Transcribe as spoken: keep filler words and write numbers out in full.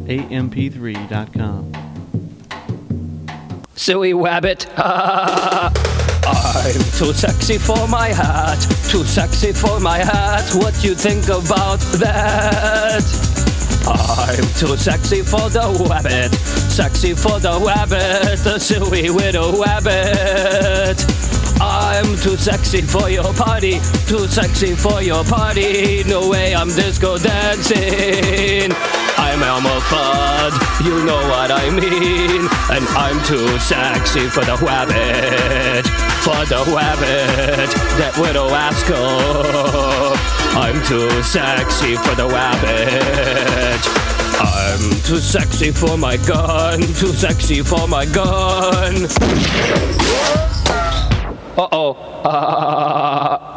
A M P three dot com. Silly wabbit. I'm too sexy for my hat. Too sexy for my hat. What you think about that? I'm too sexy for the wabbit. Sexy for the wabbit. The silly little wabbit. I'm too sexy for your party. Too sexy for your party. No way I'm disco dancing. I'm Elmer Fudd, you know what I mean. And I'm too sexy for the wabbit. For the wabbit, that little rascal. I'm too sexy for the wabbit. I'm too sexy for my gun. Too sexy for my gun. Uh-oh. Uh,